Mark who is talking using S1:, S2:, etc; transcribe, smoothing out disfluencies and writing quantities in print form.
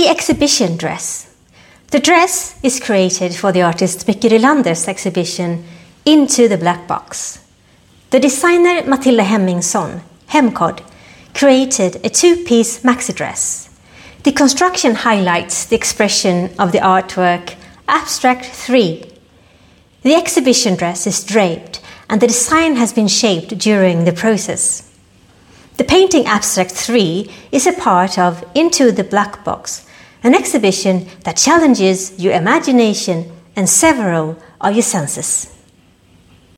S1: The exhibition dress. The dress is created for the artist Micke Rylander's exhibition Into the Black Box. The designer Matilda Hemmingsson, Hemkod, created a two-piece maxi dress. The construction highlights the expression of the artwork Abstract 3. The exhibition dress is draped and the design has been shaped during the process. The painting Abstract 3 is a part of Into the Black Box, an exhibition that challenges your imagination and several of your senses.